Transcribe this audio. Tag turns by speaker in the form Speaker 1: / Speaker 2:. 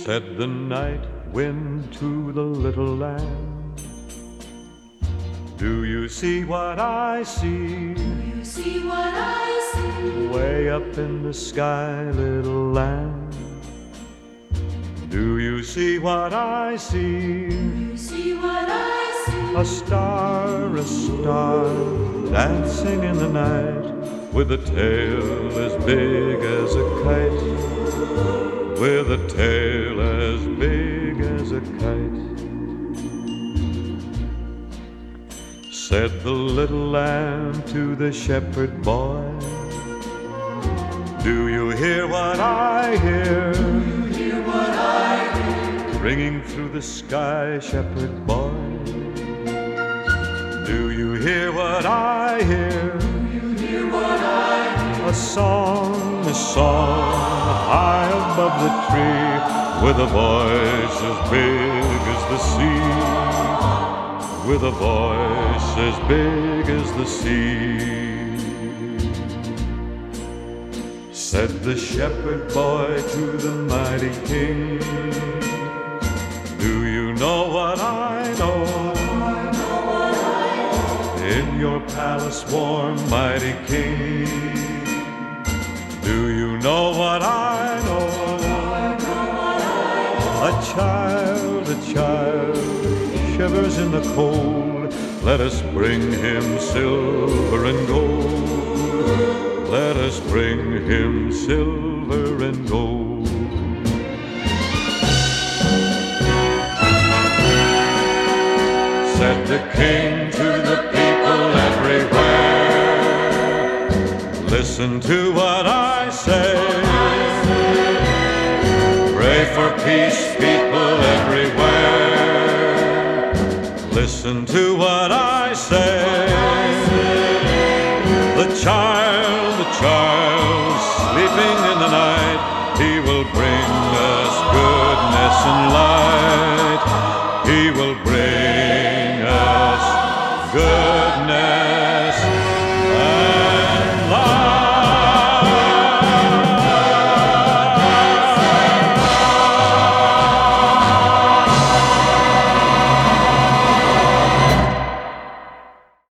Speaker 1: Said the night wind to the little lamb, do you see what I see?
Speaker 2: Do you see what I see?
Speaker 1: Way up in the sky, little lamb, do you see what I see?
Speaker 2: Do you see what I see?
Speaker 1: A star, dancing in the night, with a tail as big as a kite, with a tail as big as a kite. Said the little lamb to the shepherd boy, do you hear what I hear?
Speaker 2: Do you hear what I hear?
Speaker 1: Ringing through the sky, shepherd boy, do you hear what I hear?
Speaker 2: Do you hear what I hear?
Speaker 1: A song high above the tree, with a voice as big as the sea, with a voice as big as the sea. Said the shepherd boy to the mighty king, do you know what I know? In your palace warm, mighty king, do you know what I know? A child shivers in the cold. Let us bring him silver and gold. Let us bring him silver and gold. Said the king to the people everywhere, listen to what I say. Pray for peace, people everywhere. Listen to what I say. The child, sleeping in the night, he will bring us goodness and light.